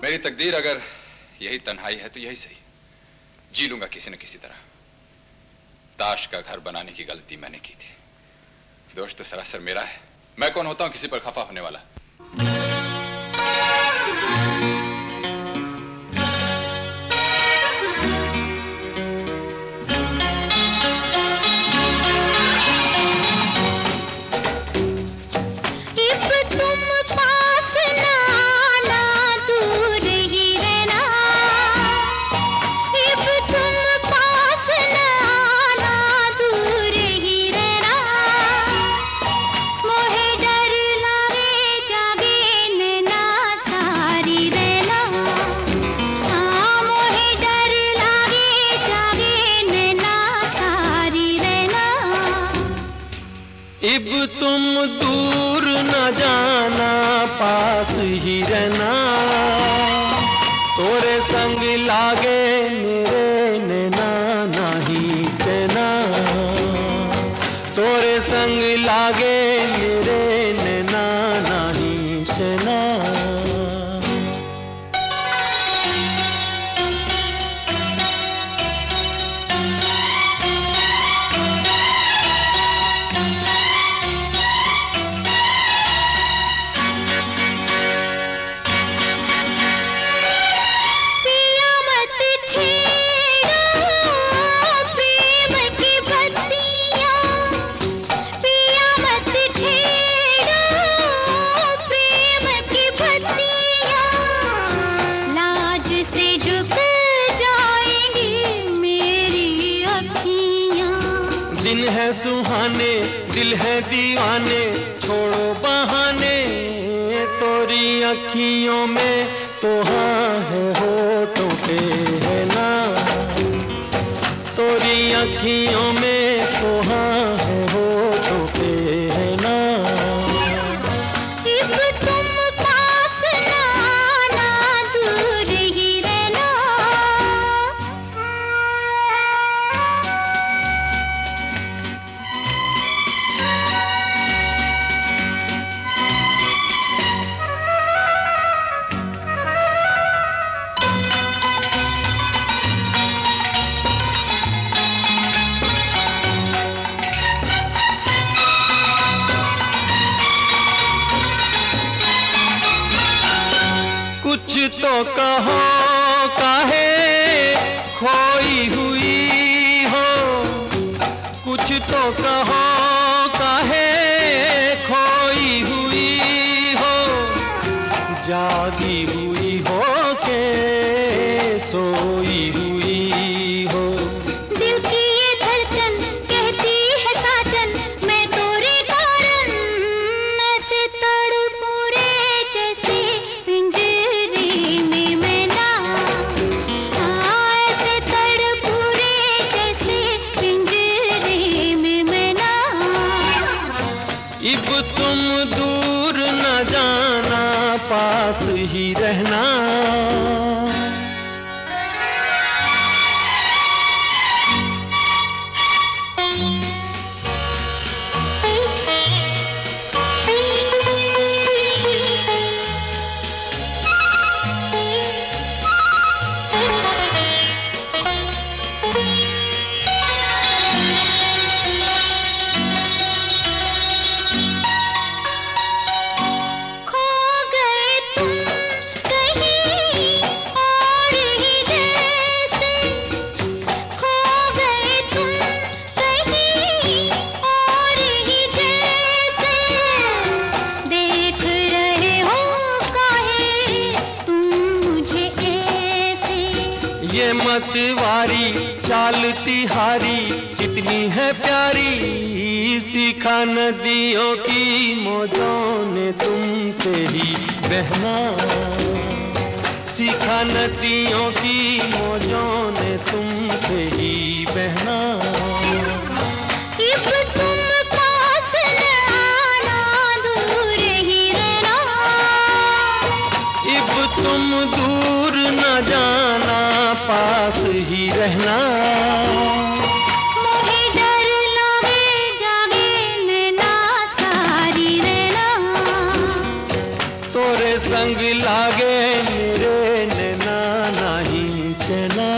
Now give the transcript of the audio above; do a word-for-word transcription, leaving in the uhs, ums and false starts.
मेरी तकदीर अगर यही तन्हाई है तो यही सही, जी लूंगा किसी न किसी तरह। ताश का घर बनाने की गलती मैंने की थी, दोष तो सरासर मेरा है। मैं कौन होता हूं किसी पर खफा होने वाला। इब तुम दूर न जाना, पास ही रहना। तोरे संग लागे मेरे नैना नहीं चैना, तोरे संग लागे मेरे नैना नहीं चैना। दिन है सुहाने, दिल है दीवाने, छोड़ो बहाने। तोरी अखियों में तो हाँ है, होठों पे है ना। तोरी अखियों में तो हाँ है, होठों पे है ना। कुछ तो कहो काहे खोई हुई हो, कुछ तो कहो काहे खोई हुई हो। जागी हुई हो के सोई हुई हो। दिल की ये धड़कन कहती है साजन, मैं तोरे कारण ऐसे तड़पूं रे जैसे पिंजरे में मैना। हाँ ऐसे तड़पूं रे जैसे पिंजरे में मैना। इब तुम दूर न जाना, पास ही रहना। ये मतवारी चाल तिहारी कितनी है प्यारी। सीखा नदियों की मौजों ने तुमसे ही बहना। सीखा नदियों की मौजों ने तुमसे ही बहना। इब तुम पास न आना, दूर ही रहना। इब तुम दूर न जाना, पास ही रहना। मोहे डर लगे जागे नैना सारी रहना। तोरे संग लागे मेरे चला